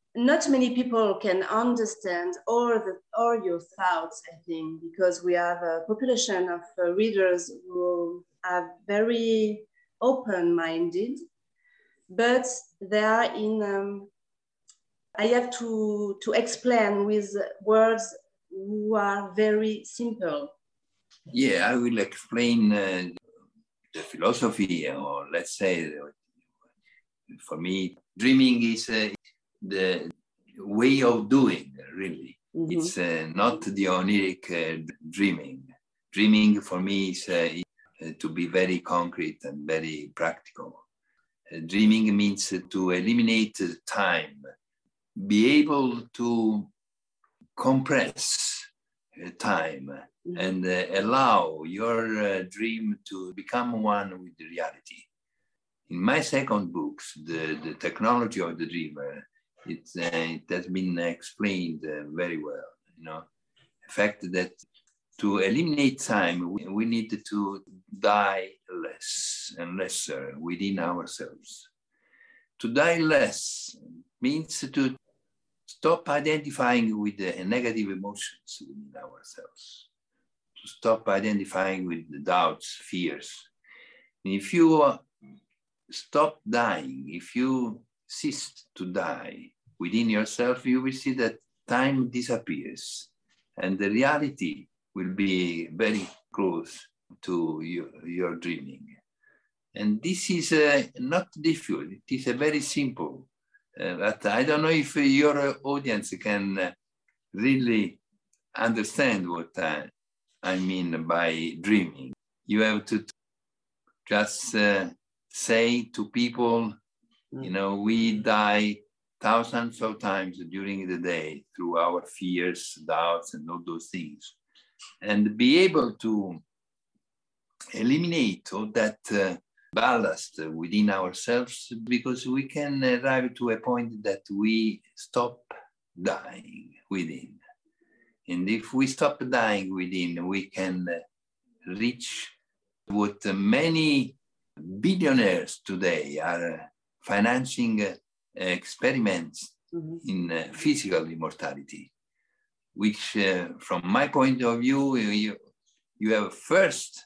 not many people can understand all your thoughts, I think, because we have a population of readers who are very open-minded, but they are in, I have to explain with words who are very simple. Yeah, I will explain the philosophy, or let's say, for me, dreaming is the way of doing, really. Mm-hmm. It's not the oniric dreaming. Dreaming for me is to be very concrete and very practical. Dreaming means to eliminate time, be able to compress time, mm-hmm. and allow your dream to become one with the reality. In my second book, the technology of the dreamer, it has been explained very well. You know, the fact that to eliminate time, we need to die less and lesser within ourselves. To die less means to stop identifying with the negative emotions within ourselves, to stop identifying with the doubts, fears. And if you stop dying, if you cease to die within yourself, you will see that time disappears and the reality will be very close to your dreaming. And this is not difficult, it is a very simple. But I don't know if your audience can really understand what I mean by dreaming. You have to just say to people, you know, we die thousands of times during the day through our fears, doubts, and all those things. And be able to eliminate all that ballast within ourselves, because we can arrive to a point that we stop dying within. And if we stop dying within, we can reach what many billionaires today are financing experiments mm-hmm. in physical immortality, which from my point of view, you have first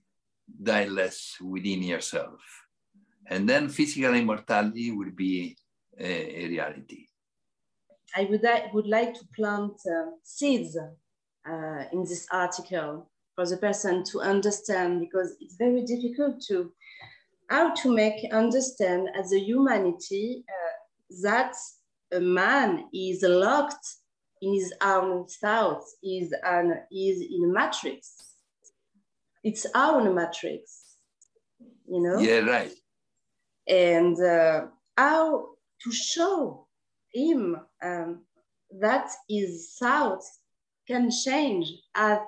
die less within yourself, and then physical immortality will be a reality. I would like to plant seeds in this article for the person to understand, because it's very difficult to how to make understand as a humanity that a man is locked in his own thoughts, is in a matrix. It's our own matrix, you know? Yeah, right. And how to show him that his thoughts can change as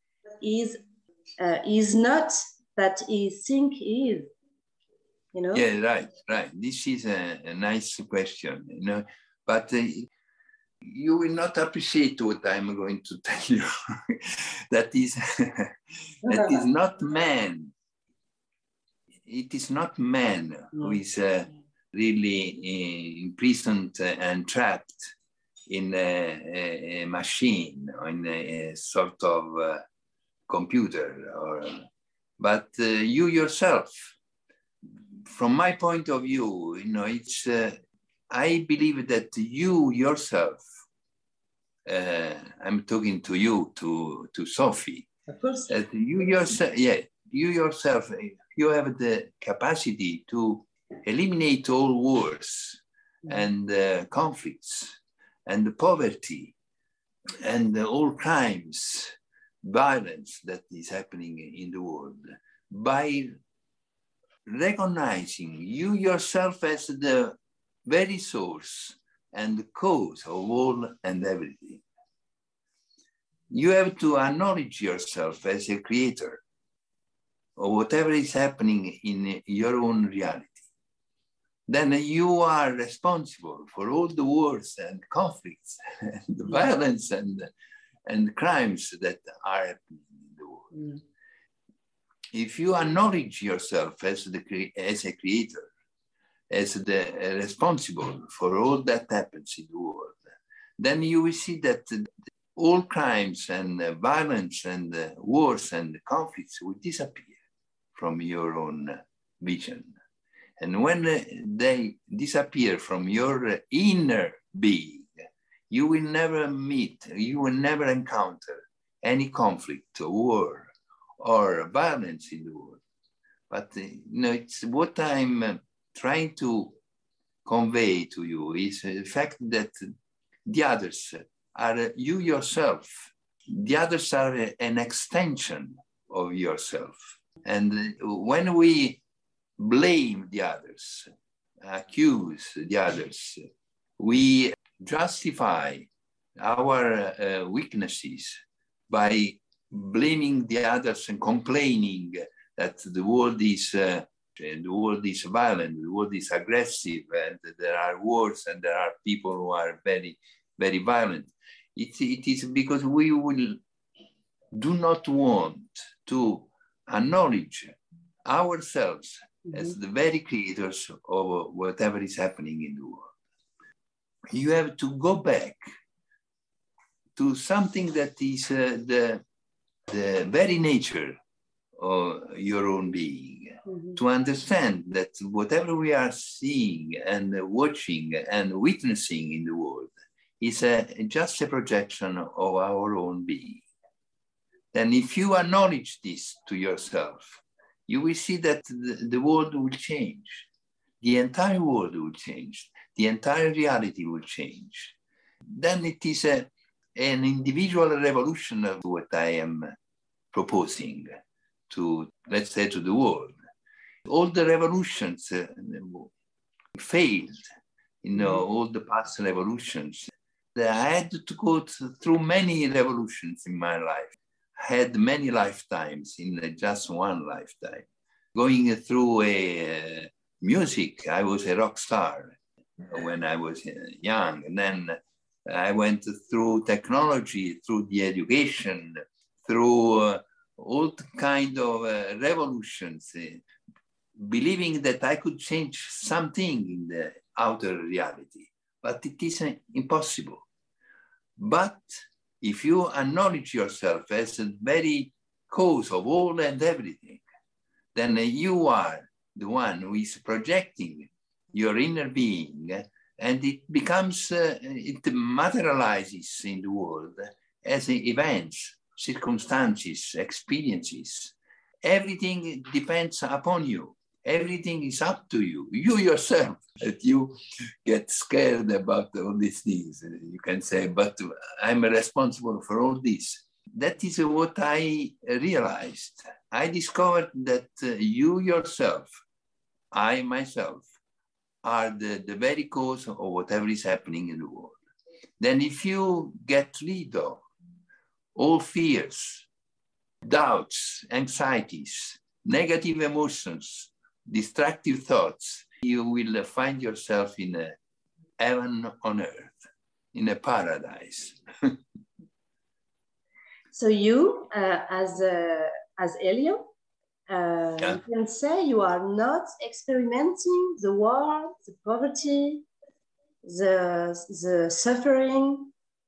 is not that he think he is, you know? Yeah, right. This is a nice question, you know, but you will not appreciate what I'm going to tell you. That is not man. It is not man who is really imprisoned and trapped in a machine or in a sort of computer, but you yourself. From my point of view, you know, it's. I believe that you yourself. I'm talking to you, to Sophie. Of course. That you yourself, you have the capacity to eliminate all wars and conflicts and poverty and all crimes, violence that is happening in the world by recognizing you yourself as the very source and the cause of all and everything. You have to acknowledge yourself as a creator of whatever is happening in your own reality. Then you are responsible for all the wars and conflicts and the violence and crimes that are happening in the world. If you acknowledge yourself as a creator, as the responsible for all that happens in the world, then you will see that all crimes and violence and wars and conflicts will disappear from your own vision. And when they disappear from your inner being, you will never meet, you will never encounter any conflict or war or violence in the world. But it's what I'm trying to convey to you is the fact that the others are you yourself. The others are an extension of yourself. And when we blame the others, accuse the others, we justify our weaknesses by blaming the others and complaining that the world is violent, the world is aggressive, and there are wars and there are people who are very, very violent. It is because we do not want to acknowledge ourselves as the very creators of whatever is happening in the world. You have to go back to something that is the very nature of your own being, to understand that whatever we are seeing and watching and witnessing in the world is just a projection of our own being. Then if you acknowledge this to yourself, you will see that the world will change. The entire world will change. The entire reality will change. Then it is an individual revolution of what I am proposing to, let's say, to the world. All the revolutions failed, all the past revolutions. I had to go through many revolutions in my life. I had many lifetimes in just one lifetime. Going through music, I was a rock star when I was young. And then I went through technology, through the education, through all kind of revolutions, believing that I could change something in the outer reality. But it is impossible. But if you acknowledge yourself as the very cause of all and everything, then you are the one who is projecting your inner being, and it becomes, it materializes in the world as events, circumstances, experiences. Everything depends upon you. Everything is up to you. You yourself, that you get scared about all these things. You can say, but I'm responsible for all this. That is what I realized. I discovered that you yourself, I myself, are the very cause of whatever is happening in the world. Then if you get rid of all fears, doubts, anxieties, negative emotions, destructive thoughts, you will find yourself in a heaven on earth, in a paradise. So you, as Elio, you can say you are not experimenting the war, the poverty, the suffering.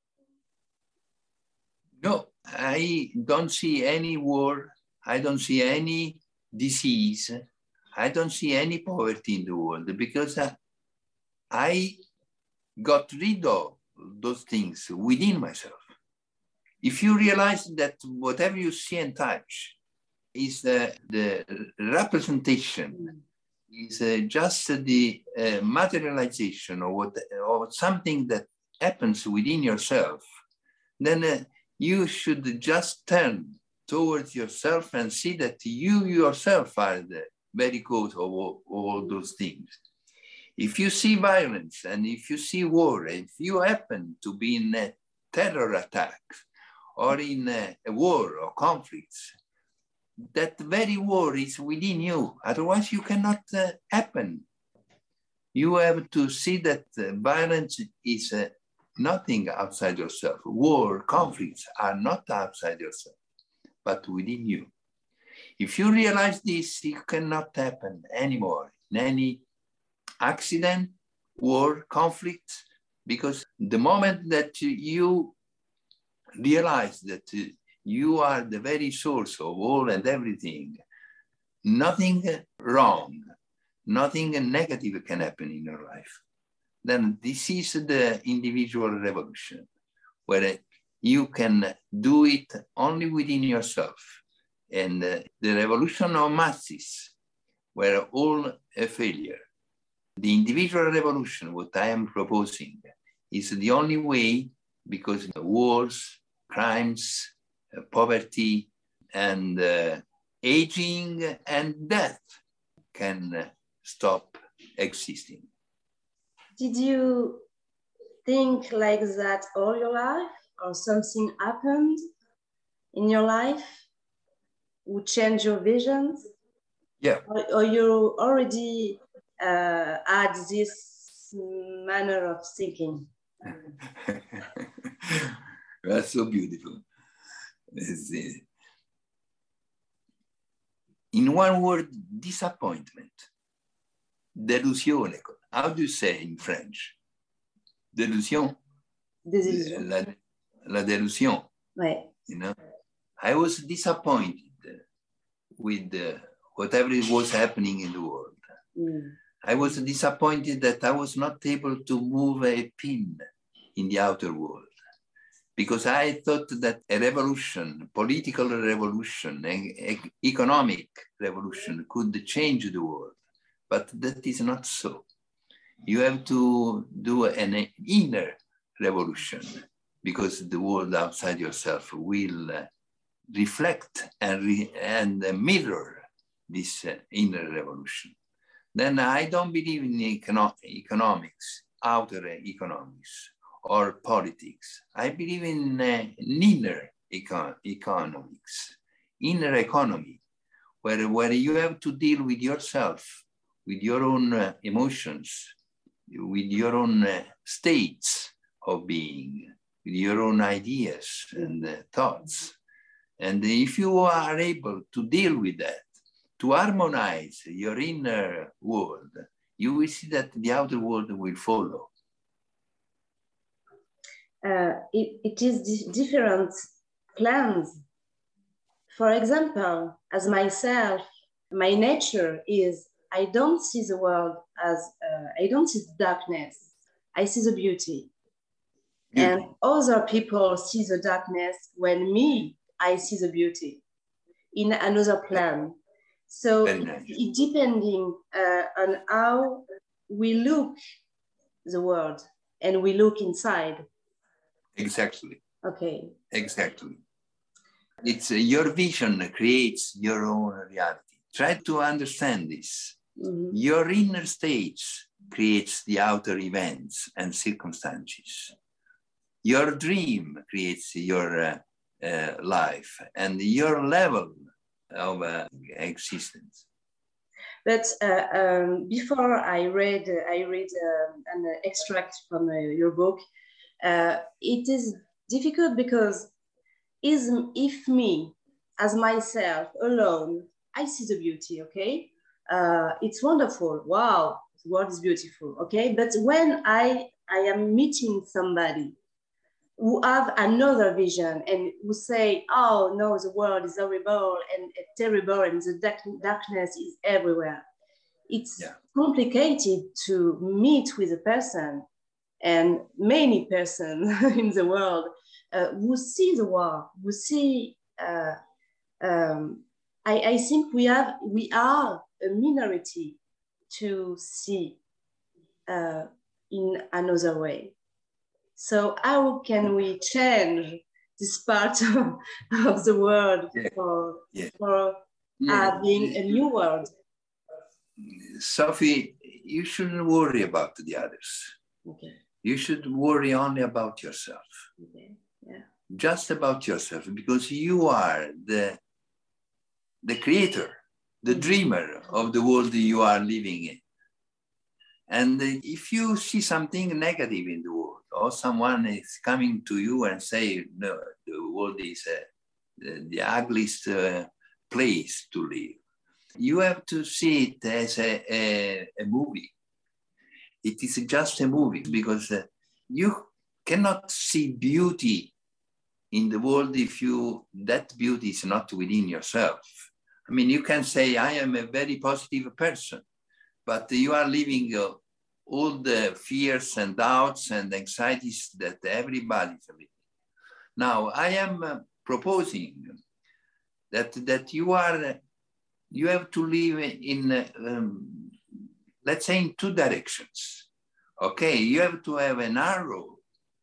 No, I don't see any war. I don't see any disease. I don't see any poverty in the world because I got rid of those things within myself. If you realize that whatever you see and touch is the representation, is just the materialization of something that happens within yourself, then you should just turn towards yourself and see that you yourself are the very cause of all those things. If you see violence and if you see war, if you happen to be in a terror attack or in a war or conflicts, that very war is within you. Otherwise, you cannot happen. You have to see that violence is nothing outside yourself. War, conflicts are not outside yourself, but within you. If you realize this, it cannot happen anymore in any accident, war, conflict, Because the moment that you realize that you are the very source of all and everything, nothing wrong, nothing negative can happen in your life. Then this is the individual revolution, where you can do it only within yourself. And the revolution of masses were all a failure. The individual revolution, what I am proposing, is the only way, because wars, crimes, poverty, and aging and death can stop existing. Did you think like that all your life, or something happened in your life would change your visions? Yeah. Or you already had this manner of thinking? That's so beautiful. In one word, disappointment. Delusione. How do you say in French? Delusion? Désillusion. La delusion. Ouais. You know, I was disappointed with whatever was happening in the world. Mm. I was disappointed that I was not able to move a pin in the outer world, because I thought that a revolution, political revolution, economic revolution could change the world, but that is not so. You have to do an inner revolution, because the world outside yourself will reflect and mirror this inner revolution. Then I don't believe in economics, outer economics, or politics. I believe in inner economics, inner economy, where you have to deal with yourself, with your own emotions, with your own states of being, with your own ideas and thoughts. And if you are able to deal with that, to harmonize your inner world, you will see that the outer world will follow. It is different plans. For example, as myself, my nature is, I don't see the world as, I don't see the darkness, I see the beauty. And other people see the darkness when me, I see the beauty in another plan. So it depending on how we look the world and we look inside. Exactly. Okay. Exactly. It's your vision creates your own reality. Try to understand this. Mm-hmm. Your inner states creates the outer events and circumstances. Your dream creates your life and your level of existence. But before I read an extract from your book. It is difficult because if me, as myself, alone, I see the beauty, okay? It's wonderful, wow, the world is beautiful, okay? But when I am meeting somebody who have another vision and who say, oh no, the world is horrible and terrible and the darkness is everywhere, it's complicated to meet with a person, and many persons in the world who see the war, who see, I think we are a minority to see in another way. So how can we change this part of the world for having a new world? Sophie, you shouldn't worry about the others. Okay. You should worry only about yourself. Okay. Yeah. Just about yourself, because you are the creator, the dreamer of the world you are living in. And if you see something negative in the world, or someone is coming to you and say, no, the world is the ugliest place to live, you have to see it as a movie. It is just a movie, because you cannot see beauty in the world if that beauty is not within yourself. I mean, you can say, I am a very positive person, but you are living all the fears and doubts and anxieties that everybody is living. Now, I am proposing that you have to live in, let's say, in two directions. Okay, you have to have an arrow,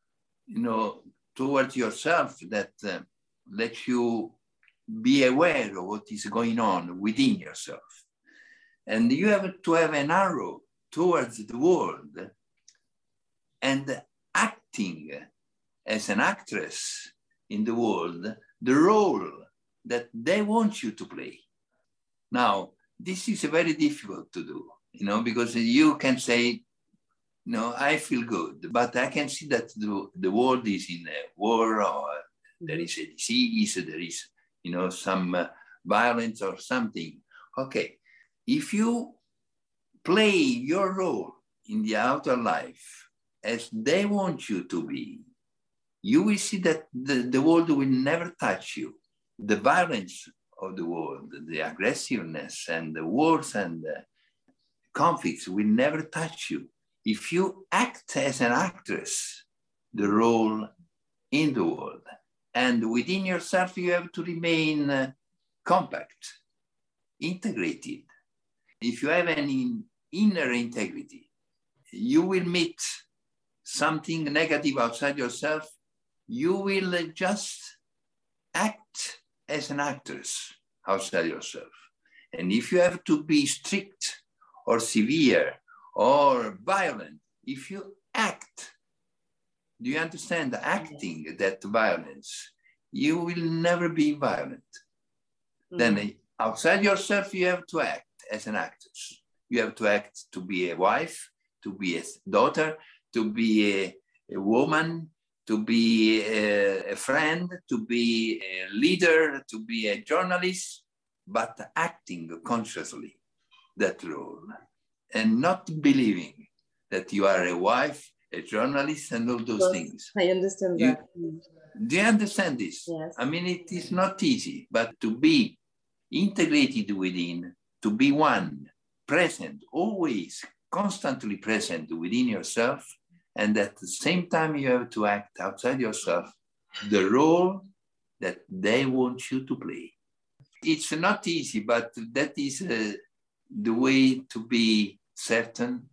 towards yourself that lets you be aware of what is going on within yourself. And you have to have an arrow towards the world and acting as an actress in the world, the role that they want you to play. Now, this is very difficult to do, because you can say, no, I feel good, but I can see that the world is in a war, or there is a disease, there is, some violence or something. Okay, if you play your role in the outer life as they want you to be, you will see that the world will never touch you. The violence of the world, the aggressiveness and the wars and the conflicts will never touch you. If you act as an actress, the role in the world, and within yourself, you have to remain compact, integrated. If you have an inner integrity, you will meet something negative outside yourself, you will just act as an actress outside yourself. And if you have to be strict or severe or violent, if you act, do you understand? Acting that violence, you will never be violent. Then outside yourself, you have to act as an actress. You have to act to be a wife, to be a daughter, to be a woman, to be a friend, to be a leader, to be a journalist, but acting consciously that role. And not believing that you are a wife, a journalist, and all those things. I understand that. Do you understand this? Yes. I mean, it is not easy, but to be integrated within, to be one, present, always, constantly present within yourself, and at the same time you have to act outside yourself, the role that they want you to play. It's not easy, but that is the way to be certain,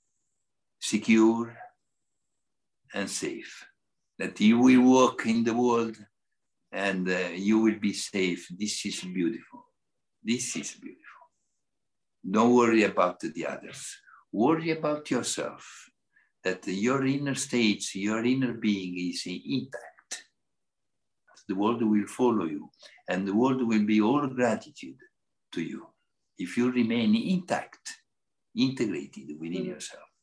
secure, and safe. That you will walk in the world and you will be safe. This is beautiful. This is beautiful. Don't worry about the others. Worry about yourself. That your inner state, your inner being is intact. The world will follow you and the world will be all gratitude to you if you remain intact, integrated within yourself.